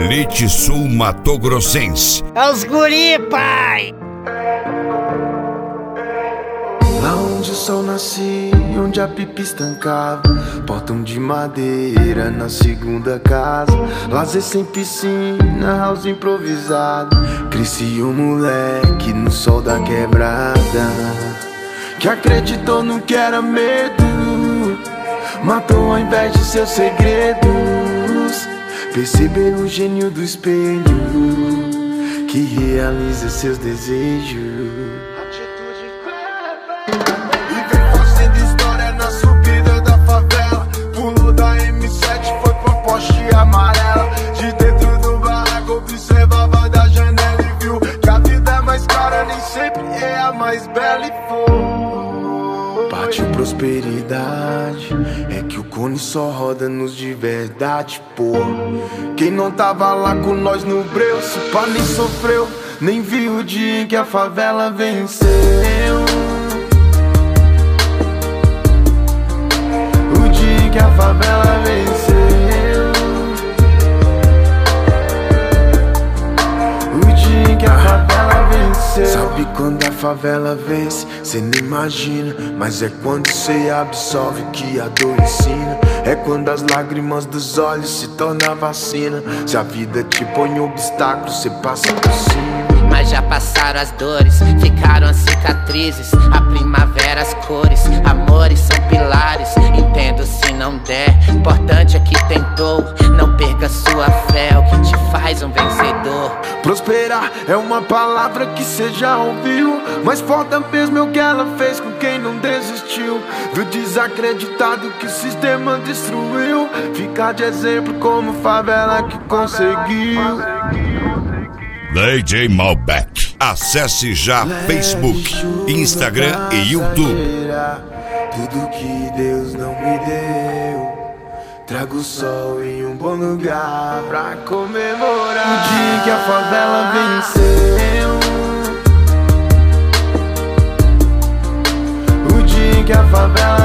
Elite Sul Mato Grossense. É os guri, pai! Lá onde o sol nascia, onde a pipa estancava, portão de madeira na segunda casa, lazer sem piscina, house improvisado. Cresci um moleque no sol da quebrada, que acreditou no que era medo, matou ao invés de seus segredos. Perceber o gênio do espelho, que realiza seus desejos. Amarela, de dentro do barraco observava da janela e viu que a vida é mais cara, nem sempre é a mais bela e for. Partiu prosperidade, é que o cone só roda nos de verdade, pô. Quem não tava lá com nós no breu, se pá nem sofreu, nem viu o dia em que a favela venceu. O dia em que a favela venceu. Que a favela venceu. Sabe quando a favela vence? Cê nem imagina, mas é quando cê absorve que a dor ensina. É quando as lágrimas dos olhos se tornam vacina. Se a vida te põe obstáculo, cê passa por cima. Mas já passaram as dores, ficaram as cicatrizes, a primavera, as cores, amores são pilares. Entendo se não der, importante é que tentou. Não perca sua fé, é o que te faz um vencedor. Prosperar é uma palavra que cê já ouviu, mas foda mesmo é o que ela fez com quem não desistiu. Do desacreditado que o sistema destruiu, ficar de exemplo como favela que conseguiu. DJ Malbec. Acesse já Facebook, Instagram e YouTube. Tudo que Deus não me deu, trago o sol em um bom lugar pra comemorar o dia que a favela venceu. O dia que a favela